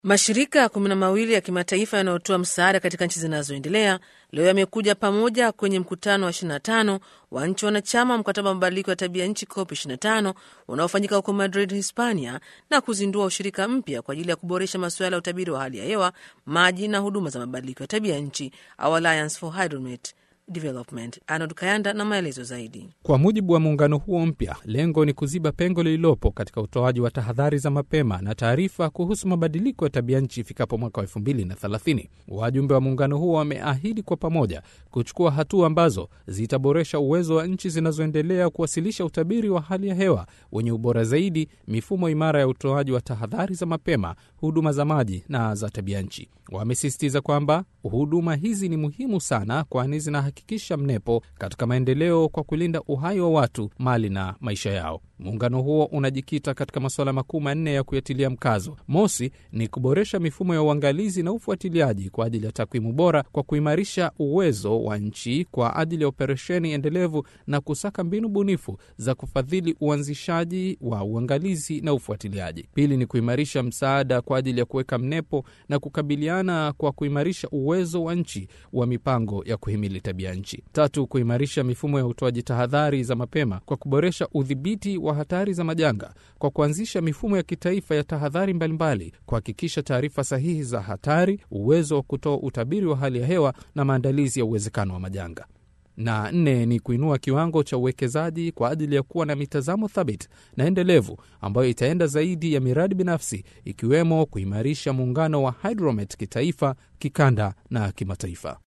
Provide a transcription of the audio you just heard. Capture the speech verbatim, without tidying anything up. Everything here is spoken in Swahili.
Mashirika kumi na mawili ya kimataifa yanayotoa msaada katika nchi zinazoendelea leo yamekuja pamoja kwenye mkutano wa ishirini na tano wa nchi wanachama mkataba wa mabadiliko ya tabia nchi COP ishirini na tano unaofanyika huko Madrid, Hispania, na kuzindua ushirika mpya kwa ajili ya kuboresha masuala ya utabiri wa hali ya hewa, maji na huduma za mabadiliko ya tabia nchi, Our Alliance for Hydromet Development. Arnold Kayanda na maelezo zaidi. Kwa mujibu wa muungano huo mpya, lengo ni kuziba pengo lililopo katika utoaji wa tahadhari za mapema na taarifa kuhusu mabadiliko ya tabia nchi ifikapo mwaka wa elfu mbili na thelathini. Wajumbe wa muungano huo wameahidi kwa pamoja kuchukua hatua ambazo zitaboresha uwezo wa nchi zinazoendelea kuwasilisha utabiri wa hali ya hewa wenye ubora zaidi, mifumo imara ya utoaji wa tahadhari za mapema, huduma za maji na za tabia nchi. Wamesisitiza kwamba huduma hizi ni muhimu sana, kwani zinahakikisha mnepo katika maendeleo kwa kulinda uhai wa watu, mali na maisha yao. Muungano huo unajikita katika masuala makuu manne ya kuyatilia mkazo. Mosi ni kuboresha mifumo ya uangalizi na ufuatiliaji kwa ajili ya takwimu bora kwa kuimarisha uwezo wa nchi kwa ajili ya operesheni endelevu na kusaka mbinu bunifu za kufadhili uanzishaji wa uangalizi na ufuatiliaji. Pili ni kuimarisha msaada kwa ajili ya kuweka mnepo na kukabiliana kwa kuimarisha uwezo wa nchi wa mipango ya kuhimili tabia nchi. Tatu, kuimarisha mifumo ya utoaji tahadhari za mapema kwa kuboresha udhibiti wa hatari za majanga kwa kuanzisha mifumo ya kitaifa ya tahadhari mbalimbali, kuhakikisha taarifa sahihi za hatari, uwezo wa kutoa utabiri wa hali ya hewa na maandalizi ya uwezekano wa majanga. Na nne ni kuinua kiwango cha uwekezaji kwa ajili ya kuwa na mitazamo thabiti na endelevu ambayo itaenda zaidi ya miradi binafsi, ikiwemo kuimarisha muungano wa Hydromet kitaifa, kikanda na kimataifa.